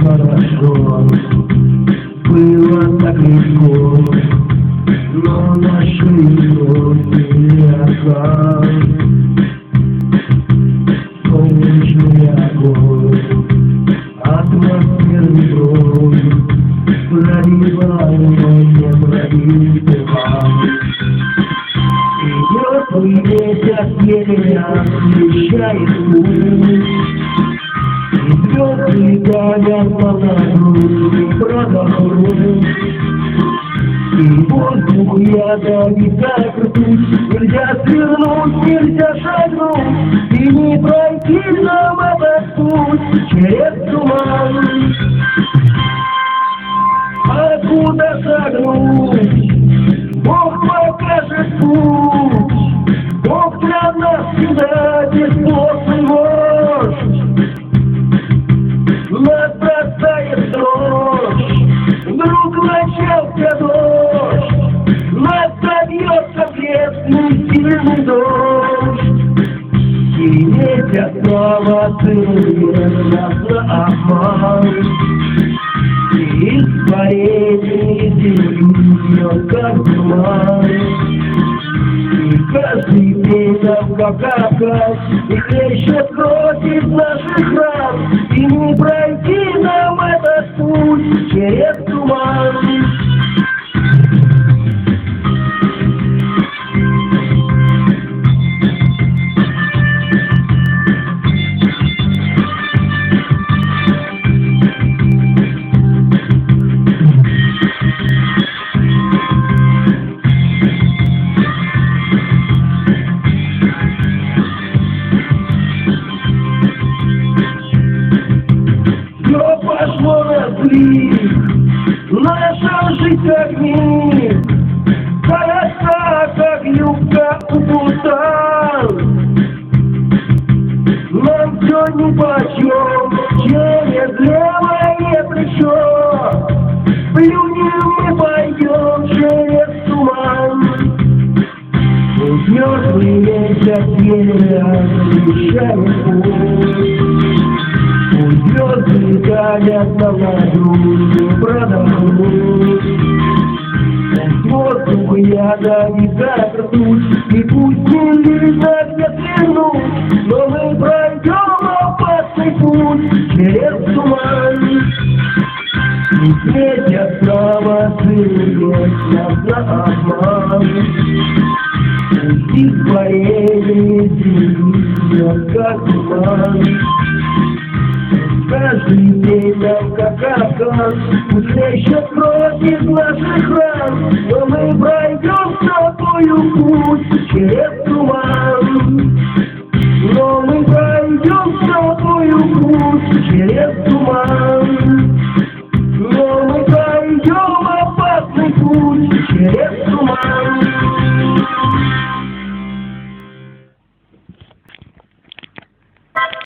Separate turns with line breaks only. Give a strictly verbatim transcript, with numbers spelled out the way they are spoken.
хорошо, было так легко, но наши любви осталось. Солнечный огонь, атмосферный бронь, проливал, но не пробивал. И теплый ветер еле освещает путь, и звезды горят по нагрузке продохнуть. И воздух ядовит, как ртуть, нельзя свернуть, нельзя шагнуть, и не пройти нам этот путь через туман. А куда шагнуть? Бог покажет путь, Бог для нас всегда бесплотный вождь. Нас бросает дрожь, вдруг начался дождь, нас добьется крестный сильный дождь. И ветер снова целует нас на обман, и испарение земли бьет как туман. И каждый ветер как оказ, и хлещет кровь из наших ран, и не пройти нам этот путь через туман. Пошло на слив, наша жизнь как мир, хороша, как юбка у путан. Нам все нипочем, через левое плечо, плюнем мы пойдем через туман. Пусть мертвый ветер еле освещает путь, звезды горят на ладони, продохнуть. Воздух ядовит, как ртуть, и пусть нельзя где свернуть, но мы пройдем опасный путь через туман. И ветер снова целует нас на обман, и испарение земли как туман. Каждый день нам как оказ, пусть хлещет кровь из наших ран, но мы пройдем с тобою путь через туман. Но мы пройдем с тобою путь через туман.